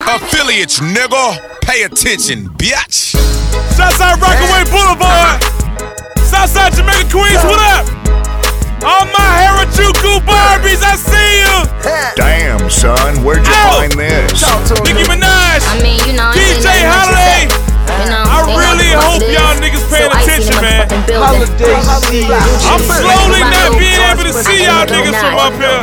Affiliates, nigga. Pay attention, bitch. Southside Rockaway Boulevard. Southside Jamaica Queens, what up? All my Harajuku Barbies, I see you. Damn, son, where'd you find this? Nicki Minaj. I mean, you know, DJ Holiday. I really hope y'all niggas paying attention, man. I'm slowly not being able to see y'all niggas from up here.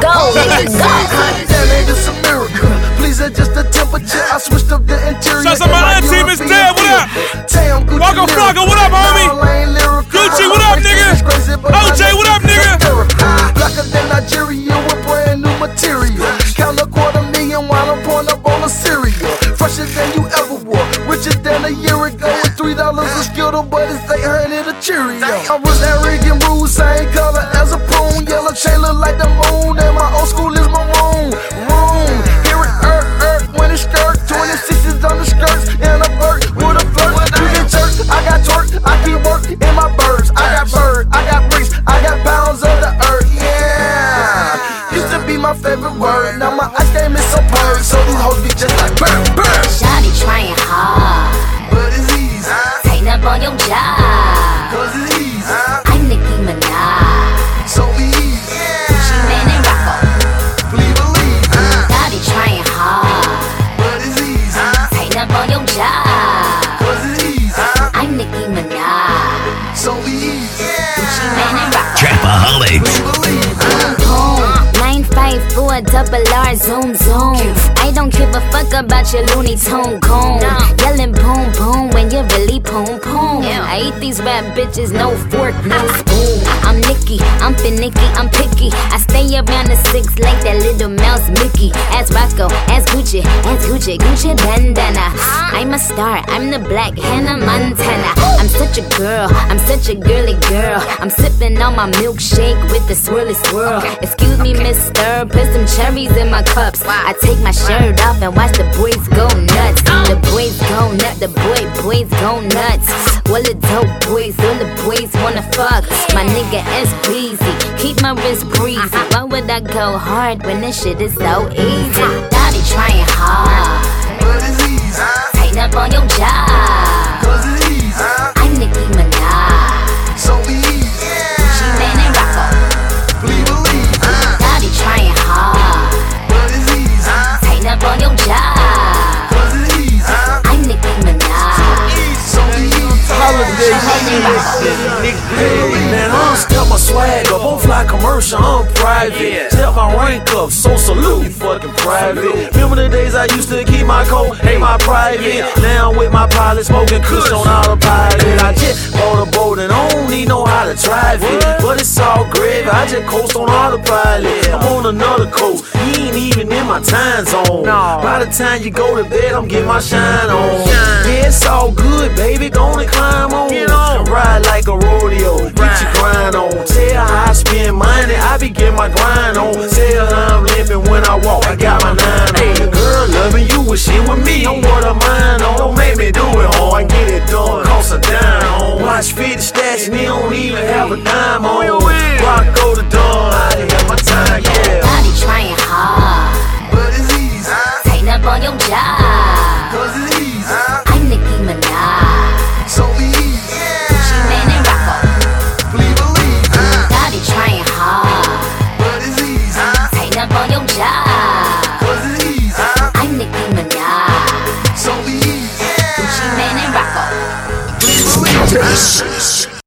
That ain't just a miracle. Please adjust the temperature. I switched up the interior. Shout out to my auntie, Miss Dad, what up? Waka Flocka, what up, homie? Gucci, what up, nigga? OJ, what up, nigga? Blacker than Nigeria with brand new material. Count $250,000 while I'm pouring up on a cereal. Fresher than you ever wore. Richer than a year ago. With $3 a Skittle, but it's 800 a Cheerio. I was arrogant, rude, same color as a prune. Yellow chain look like the moon, and my old school is maroon. Hear it, when it's skirt. 26s on the skirts, and a bird with a flirt. You get jerked, I got twerk, I keep work in my birds. I got bird, I got bricks, I got pounds of the earth. Yeah, used to be my favorite word. Now my ice game is superb, so these hoes be just like burn, burn. Shawty trying hard, But it's easy, tighten up on your job. cause it's easy, I'm Nicki Minaj, so be easy. Gucci Mane and Rocco. Please believe, Shawty trying hard, but it's easy, tighten up on your job. cause it's easy, I'm Nicki Minaj, so be easy. Gucci Mane and Rocco. Trapaholics. Believe, Boom, 954 double R, zoom zoom. I don't give a fuck about your Looney Tune coon. Yelling boom boom when you really boom boom. I eat these rap bitches, no fork, no spoon. I'm Nicki, I'm finicky, I'm picky. I stay around the six like that little mouse Mickey. As Rocco, as Gucci, Gucci bandana. I'm a star, I'm the black Hannah Montana. I'm such a girl, I'm such a girly girl. I'm sipping on my milkshake with the swirly swirl. Excuse me, mister, put some cherries in my cups. I take my shirt off and watch the boys go nuts. The boys go nuts, the boys go nuts. All the dope boys, all the boys wanna fuck. My nigga S breezy, keep my wrist breezy. Why would I go hard when this shit is so easy? Daddy trying hard, but it's easy, tighten up on your job. cause it's easy, I'm Nicki Minaj, so be easy. Gucci Mane and Rocco. Please believe, Daddy trying hard, but it's easy, tighten up on your job. cause it's easy, I'm Nicki Minaj, so be easy. Man, I don't step my swag up, I'm fly commercial, I'm private. Step my rank up, so salute, you fucking private. Remember the days I used to keep my coat, hate my private. Now I'm with my pilot, smoking kush on autopilot. I just bought a boat and I don't even know how to drive it. But it's all gravy, I just coast on autopilot. I'm on another coast, you ain't even in my time zone. By the time you go to bed, I'm getting my shine on. Yeah, it's all good, baby, gonna climb on. Ride like a rodeo, get your grind on. Tell how I spend money, I be getting my grind on. Tell how I'm living when I walk, I got my 9 on. Girl, loving you with shit with me, I'm what I'm mine on. Don't make me do it, ho, I get it done, cost a dime on. Watch 50 stacks and he don't even have a dime on. Rock go the dawn, I done have my time, yeah. Daddy trying hard, But it's easy, tighten up on your job. cause it's easy, I'm Nicki Minaj, so be easy. Gucci Mane and Rocco. Please believe, Daddy trying hard, but it's easy, tighten up on your job. cause it's easy, I'm Nicki Minaj, so be easy. Gucci Mane and Rocco. Please believe.